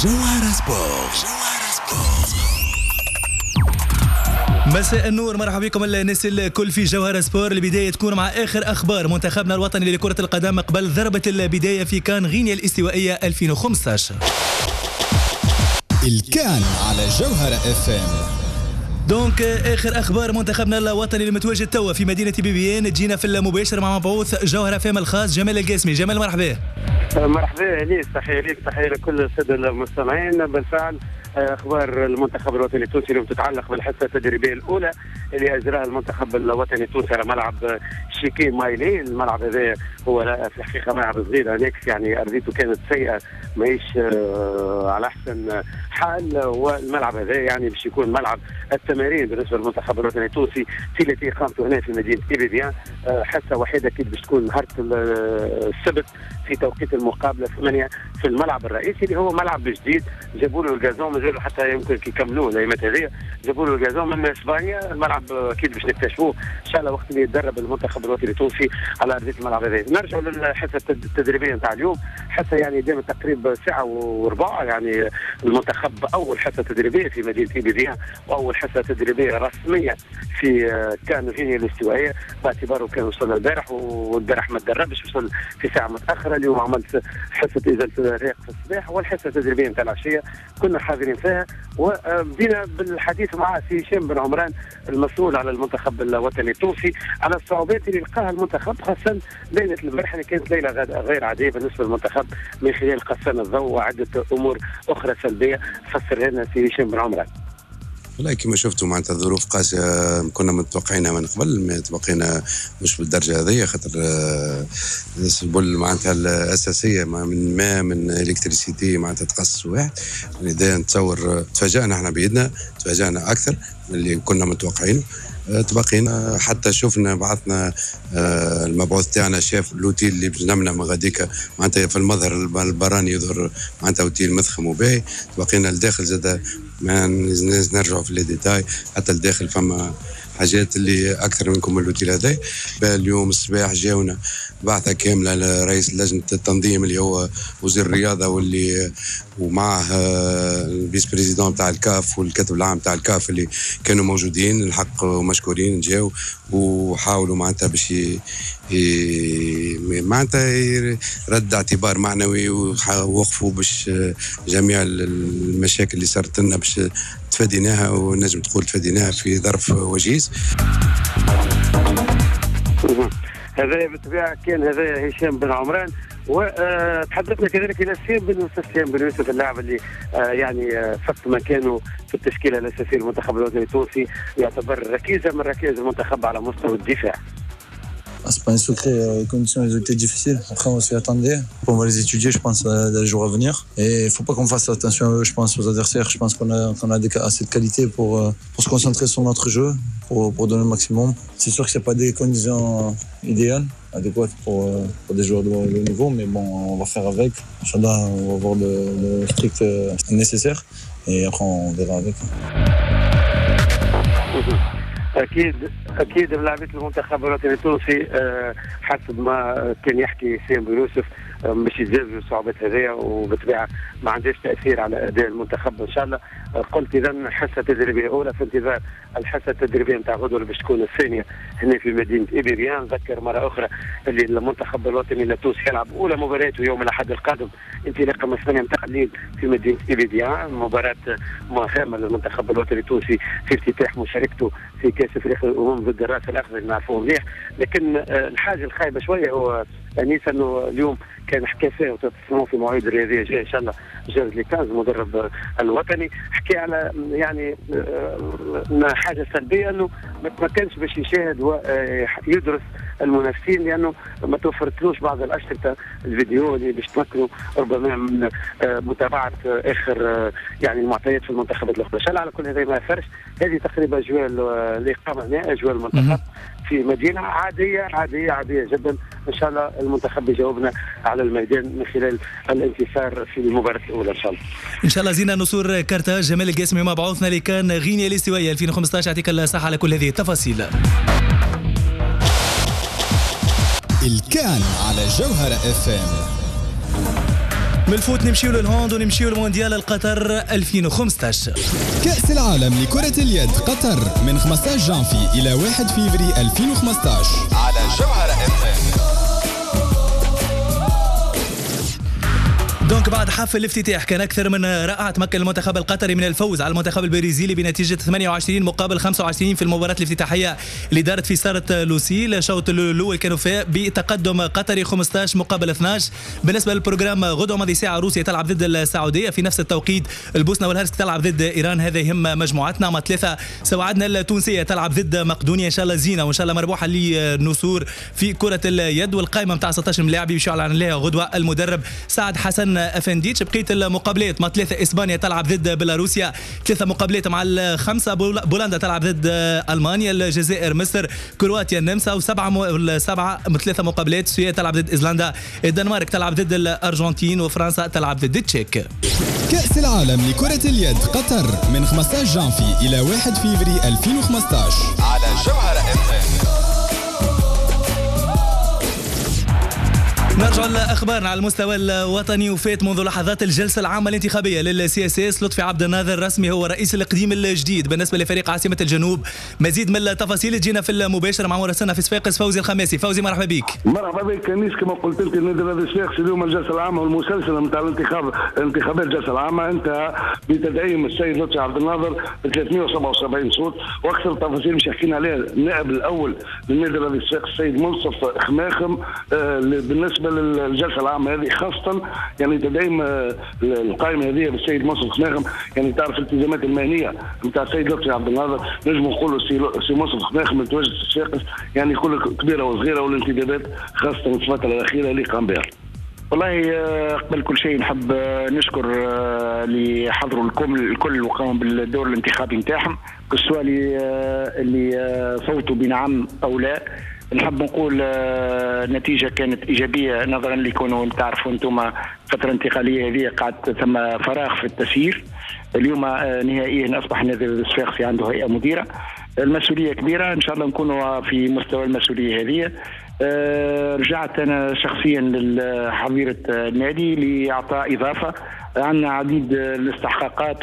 جوهرة سبور. مساء النور، مرحبا بكم الناس الكل في جوهرة سبور. البداية تكون مع آخر أخبار منتخبنا الوطني لكرة القدم قبل ضربة البداية في كان غينيا الاستوائية 2015. الكان على جوهرة اف ام. دونك اخر اخبار منتخبنا الوطني المتواجد توا في مدينه بيبيان. جينا في المباشر مع مبعوث جوهرة فام الخاص جمال القاسمي. جمال مرحبا. مرحبا ليك، تحيه ليك، تحيه لكل الساده المستمعين. بالفعل اخبار المنتخب الوطني التونسي اللي تتعلق بالحصه التدريبيه الاولى اللي اجراها المنتخب الوطني التونسي على ملعب شيكي مايلي. الملعب هذا هو في الحقيقه ملعب صغير هناك، يعني ارضيته كانت سيئه، ماهيش على احسن حال. والملعب هذا يعني باش يكون ملعب التمارين بالنسبه للمنتخب الوطني التونسي في التي اقامته هنا في مدينه ايبيبيان. حصه وحيده اكيد باش تكون نهار السبت في توقيت المقابله 8 في الملعب الرئيسي اللي هو ملعب جديد. جابوا له الجازون، مازالوا حتى يمكن يكملوه الايامات هذه. جابوا له الجازون من اسبانيا. الملعب اكيد باش نكتشفوه ان شاء الله وقت اللي يتدرب المنتخب الوطني التونسي على ارضيه الملعب هذا. نرجعوا للحصه التدريبيه نتاع اليوم. حصه يعني دامت تقريبا ساعه وربع، يعني المنتخب اول حصه تدريبيه في مدينه ايبيبيان واول حصه تدريبيه رسميه في كان غينيا الاستوائيه، باعتباره كان وصل البارح والبارح ما تدربش، وصل في ساعه متاخره. اليوم عملت حصه ازاله الريق في الصباح، والحصه التدريبيه نتاع العشيه كنا حاضرين فيها. وبدينا بالحديث مع سي هشام بن عمران المسؤول على المنتخب الوطني التونسي على الصعوبات اللي لقاها المنتخب، خاصه ليله البارح اللي كانت ليله غير عاديه بالنسبه للمنتخب من خلال قصان الضوء وعده امور اخرى سلبيه. فسرها لنا سي هشام بن عمران. والله كما شفتوا معناتها ظروف قاسية كنا متوقعينها من قبل، ما توقعنا مش بالدرجة هذه، خاطر السبل معناتها الأساسية من ماء من إلكتريسيتي معناتها تقص واحد. لذا نتصور تفاجأنا احنا بيدنا، تفاجأنا أكثر من اللي كنا متوقعينه. تبقينا حتى شفنا بعثنا المبعوث تاعنا شاف الاوتيل اللي بجنبنا من غاديكا معناتها في المظهر البراني يظهر معناتها اوتيل مضخم وباهي. تبقينا الداخل زاد ما نرجعوا في الديتاي، حتى الداخل فما حاجات اللي اكثر منكم من الاوتيل هذا. اليوم الصباح جاونا بعثه كامله لرئيس لجنه التنظيم اللي هو وزير الرياضه، واللي ومعه الفيس بريزيدون تاع الكاف والكاتب العام تاع الكاف اللي كانوا موجودين. الحق ومشكورين جاوا وحاولوا معناتها باش معناتها رد اعتبار معنوي، ووقفوا باش جميع المشاكل اللي صارت لنا باش تفاديناها، ونجم تقول تفاديناها في ظرف وجيز. هذا بالطبيعه كان هذا هشام بن عمران. وتحدثنا كذلك الى سيام بن يوسف اللاعب اللي يعني فقط مكانه في التشكيله الاساسيه للمنتخب الوطني التونسي، يعتبر ركيزه من ركائز المنتخب على مستوى الدفاع. C'est pas un secret, les conditions elles étaient difficiles. Après on s'y attendait. On va les étudier, je pense, dans les jours à venir. Et il faut pas qu'on fasse attention à eux, je pense, aux adversaires. Je pense qu'on a assez de qualité pour se concentrer sur notre jeu, pour donner le maximum. C'est sûr que c'est pas des conditions idéales, adéquates pour des joueurs de haut niveau, mais bon, on va faire avec. Inch'Allah, on va avoir le strict nécessaire et après on verra avec. اكيد لاعبيه المنتخب الوطني التونسي حسب ما كان يحكي سيام بن يوسف مش يزالوا الصعوبات هذيا، وبالطبيعه ما عندهاش تاثير على اداء المنتخب ان شاء الله. قلت اذا حصه تدريبيه اولى في انتظار الحصه التدريبيه نتاع غدوه اللي باش تكون الثانيه هنا في مدينه ايبيبيان. نذكر مره اخرى اللي المنتخب الوطني التونسي يلعب اولى مباراته يوم الاحد القادم انطلاقا من 8 متاع الليل في مدينه ايبيبيان. مباراه مهمه للمنتخب الوطني التونسي في افتتاح مشاركته في كاس افريقيا الامم ضد الراس الاخضر، نعرفوه مليح. لكن الحاجه الخايبه شويه هو انيس انه اليوم كان حكى فيه وتتصلون في مواعيد الرياضيه جاي ان شاء الله جارد ليكانز المدرب الوطني، حكى على يعني حاجه سلبيه انه ما كانش باش يشاهد ويدرس المنافسين، لانه ما توفرتلوش بعض الاشرطه الفيديو اللي باش تمكنوا ربما من متابعه اخر يعني المعطيات في المنتخبات الاخرى. ان شاء الله على كل هذا ما يفرش. هذه تقريبا اجواء الاقامه هنا، اجواء المنتخب في مدينه عاديه جدا. ان شاء الله المنتخب يجاوبنا على الميدان من خلال الانتصار في المباراه الاولى ان شاء الله. ان شاء الله زينا نصور كارتا. جمال القاسمي مبعوثنا اللي كان غينيا الاستوائيه 2015. يعطيك الصحه على كل هذه التفاصيل. الكان على جوهرة اف ام. من الفوت نمشيو للهوند ونمشيو للمونديال القطر 2015. كأس العالم لكرة اليد قطر من 15 جانفي إلى 1 فيفري 2015 على جوهرة FM. دونك بعد حفل الافتتاح كان أكثر من رائع، تمكن المنتخب القطري من الفوز على المنتخب البرازيلي بنتيجة 28 مقابل 25 في المباراة الافتتاحية اللي دارت في صالة لوسيل. الشوط الأول كانوا فيه بتقدم قطري 15 مقابل 12. بالنسبة للبروجرام غدوة ماضي ساعة روسيا تلعب ضد السعودية، في نفس التوقيت البوسنة والهرسك تلعب ضد إيران، هذا يهم مجموعتنا. مع 3 سواعدنا التونسية تلعب ضد مقدونيا، إن شاء الله زينة وإن شاء الله مربوحة للنسور في كرة اليد. والقائمة متاع 16 لاعب يشعل عن لها غدوة المدرب سعد حسن أفنديتش. بقية المقابلات مع 3 إسبانيا تلعب ضد بيلاروسيا، 3 مقابلات مع 5 بولندا تلعب ضد ألمانيا، الجزائر مصر كرواتيا النمسا، وسبعة 3 مقابلات سويسرا تلعب ضد إيسلندا، الدنمارك تلعب ضد الأرجنتين، وفرنسا تلعب ضد التشيك. كأس العالم لكرة اليد قطر من 15 جانفي إلى 1 فيفري 2015 على جوهرة FM. نرجع لأخبارنا على المستوى الوطني. وفات منذ لحظات الجلسة العامة الانتخابية للسياسيس. لطفي عبد الناظر رسمي هو رئيس الإقليم الجديد بالنسبة لفريق عاصمة الجنوب. مزيد من التفاصيل تجينا في المباشر مع مراسلنا في صفاقس فوزي الخماسي. فوزي مرحبا بك. مرحبا بك كنيس. كما قلت انت النادي الرياضي صفاقس اليوم الجلسة العامة والمسلسل نتاع انتخابات الجلسة العامة انتهى بتدعيم السيد لطفي عبد الناظر ب 377 صوت. واكثر التفاصيل مش حكينا عليها النائب الأول للنادي الرياضي صفاقس السيد منصف خماخم بالنسبة للجلسه العامه هذه خاصه، يعني تدعيم القائمه هذه بالسيد منصف خماخم. يعني تعرف الالتزامات المهنيه نتاع السيد لطفي عبد الناظر، نجم نقولوا سي منصف خماخم متواجد في صفاقس يعني كل كبيره وصغيره، والانتدابات خاصه في الفتره الاخيره اللي قام بها. والله قبل كل شيء نحب نشكر اللي حضروا الكل وقاموا بالدور الانتخابي نتاعهم، سواء اللي صوتوا بنعم او لا. نحب نقول النتيجة كانت إيجابية نظرا لكونوا تعرفوا أنتم فترة انتقالية هذه قاعد ثم فراغ في التسيير. اليوم نهائيا أصبح النادي الصفاقسي عنده هيئة مديرة، المسؤولية كبيرة، إن شاء الله نكونوا في مستوى المسؤولية هذه. رجعت أنا شخصيا لحظيرة النادي لإعطاء إضافة. عندنا عديد الاستحقاقات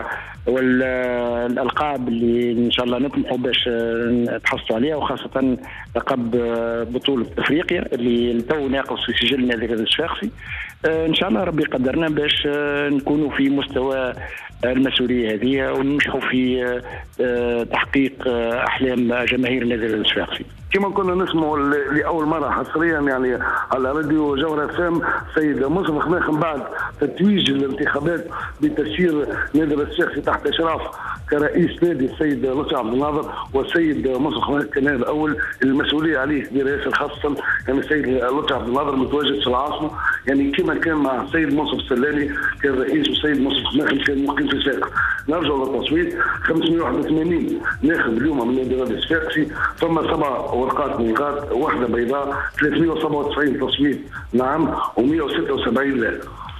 والألقاب اللي إن شاء الله نطمحوا باش نتحصلوا عليها، وخاصة لقب بطولة أفريقيا اللي تو ناقص في سجل النادي الصفاقسي. إن شاء الله ربي قدرنا باش نكونوا في مستوى المسؤولية هذه وننجحوا في تحقيق أحلام جماهير النادي الصفاقسي. كما كنا نسمعوا لأول مرة حصريا يعني على راديو جوهرة FM سيد منصف خماخم بعد تتويج الانتخابات بتسيير نادي الصفاقسي تحت إشراف كرئيس نادي السيد لطفي عبد الناظر، والسيد منصف خماخم كنائب الأول المسؤولية عليه كبيرة ياسر، خاصة يعني السيد لطفي عبد الناظر متواجد في العاصمة، يعني كما كان مع السيد منصف السلالي كان رئيس، والسيد منصف خماخم كان مقيم في صفاقس. نرجع للتصويت 581 ناخب اليوم من النادي الصفاقسي، ثم 7 ورقات نقاط، واحدة بيضاء، 397 تصويت نعم و176 لا.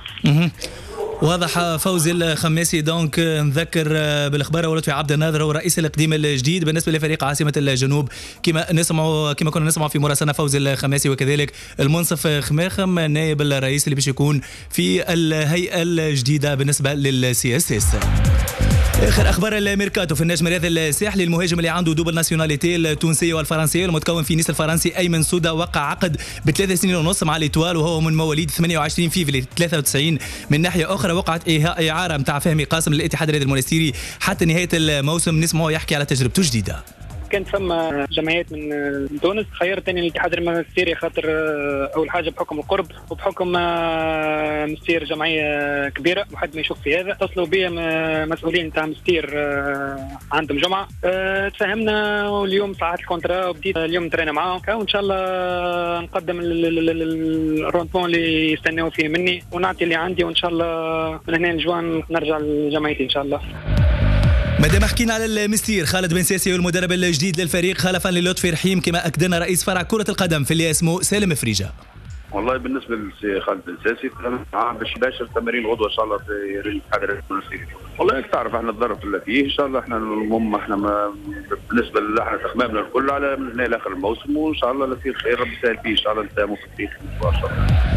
واضح فوزي الخماسي. دونك نذكر بالاخبار لطفي عبد الناظر هو رئيس الاقليم الجديد بالنسبه لفريق عاصمه الجنوب، كما كنا نسمعوا في مراسلنا فوزي الخماسي، وكذلك المنصف خماخم نائب الرئيس اللي باش يكون في الهيئه الجديده بالنسبه للسياسيس. اخر اخبار الميركاتو في النجم الرياضي الساحلي، المهاجم اللي عنده دوبل ناسيوناليتي التونسيه والفرنسيه المتكون في نيس الفرنسي ايمن سودا وقع عقد ب3 سنين ونص مع ليتوال، وهو من مواليد 28 فيفري 93. من ناحيه اخرى وقعت اعاره نتاع فهمي قاسم للاتحاد الرياضي المونستيري حتى نهايه الموسم. نسمعه يحكي على تجربته الجديده. كان ثم جمعيات من تونس خيرتني الاتحاد المونستيري خاطر اول حاجه بحكم القرب وبحكم مستير جمعيه كبيره وحد ما يشوف في هذا. اتصلوا بي مسؤولين تاع مستير عندهم جمعه، تفاهمنا واليوم صحت الكونترا وبديت اليوم نترينا معاهم، وان شاء الله نقدم الروندمون اللي يستناو فيه مني ونعطي اللي عندي، وان شاء الله من هنا لجوان نرجع لجمعيتي ان شاء الله. مادام حكينا على المستير خالد بن ساسي والمدرب الجديد للفريق خلفا للطفي رحيم، كما اكدنا رئيس فرع كرة القدم في اللي اسمه سالم فريجة. والله بالنسبه للسي خالد بن ساسي باش يباشر تمارين غدوه ان شاء الله في الاتحاد الرياضي المونستيري. والله تعرف احنا الظرف اللي فيه ان شاء الله احنا المهم احنا بالنسبه لنا تخمامنا الكل على من هنا لاخر الموسم، وان شاء الله اللي فيه الخير ربي يسهل فيه ان شاء الله نتامل في التاريخ ان شاء الله.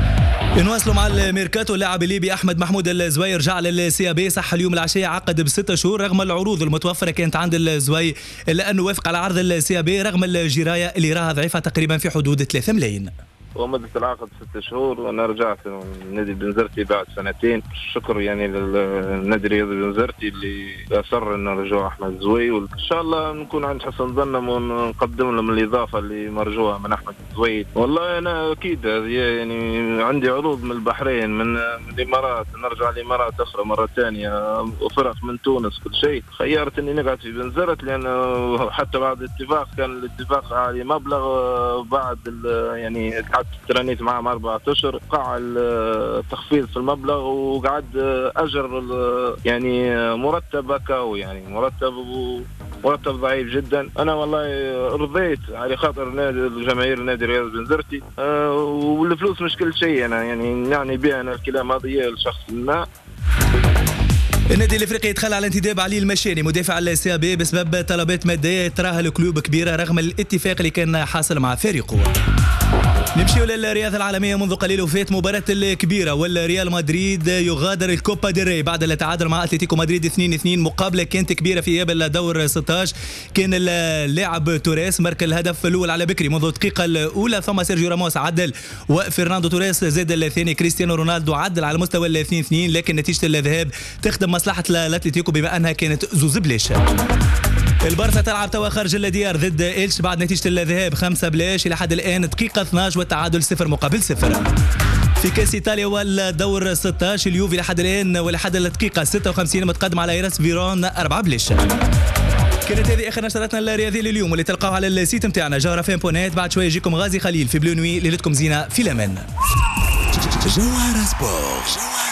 نواصلوا مع الميركاتو. اللاعب الليبي احمد محمود الزوي رجع للسي بي، صح اليوم العشيه، عقد ب6 شهور رغم العروض المتوفره كانت عند الزوي، الا انه وافق على عرض السي بي رغم الجرايه اللي راها ضعيفه تقريبا في حدود 3 ملايين. ومدة العقد 6 شهور، وانا رجعت لنادي بنزرتي بعد 2 سنين. الشكر يعني للنادي الرياضي بنزرتي اللي اصر انه رجوع احمد الزوي، وان شاء الله نكون عند حسن ظنهم ونقدم لهم الاضافه اللي مرجوها من احمد الزوي. والله انا اكيد يعني عندي عروض من البحرين، من الامارات، نرجع الامارات اخرى مره ثانيه، وفرق من تونس، كل شيء. خيرت اني نقعد في بنزرت، لانه حتى بعد الاتفاق كان الاتفاق على مبلغ، بعد يعني ترانيت معهم 4 أشهر، وقع التخفيض في المبلغ، وقعد اجر يعني مرتب هكاو، يعني مرتب ضعيف جدا. انا والله رضيت على خاطر جماهير نادي الرياضي بنزرتي، والفلوس مش كل شيء. انا يعني بها انا الكلام هذا لشخص ما. النادي الافريقي يتخلى على انتداب علي المشاني مدافع السي بي بسبب طلبات ماديه تراها الكلوب كبيره رغم الاتفاق اللي كان حاصل مع فريقه. نمشيو للرياضة العالمية. منذ قليل وفات مباراة الكبيرة، والريال مدريد يغادر الكوبا ديل ري بعد التعادل مع اتلتيكو مدريد 2-2. مقابلة كانت كبيرة في اياب الدور 16. كان اللاعب توريس مارك الهدف الأول على بكري منذ الدقيقة الأولى، ثم سيرجيو راموس عدل وفرناندو توريس زاد الثاني. كريستيانو رونالدو عدل على مستوى 2-2، لكن نتيجة الذهاب تخدم مصلحة الاتلتيكو بما أنها كانت زوز بلاش. البارسا تلعب توا خارج الديار ضد إلش بعد نتيجة الذهاب 5-0 إلى حد الآن دقيقة 12 والتعادل 0-0. في كأس إيطاليا والدور 16 اليوفي لحد الآن ولحد الدقيقة 56 متقدم على إيراس فيرون 4-0. كانت هذه آخر نشراتنا الرياضية لليوم واللي تلقاوها على السيت متاعنا جوهرة.net. بعد شوية يجيكم غازي خليل في بلو نوي. ليلتكم زينة، في الأمان. جوهرة سبورت.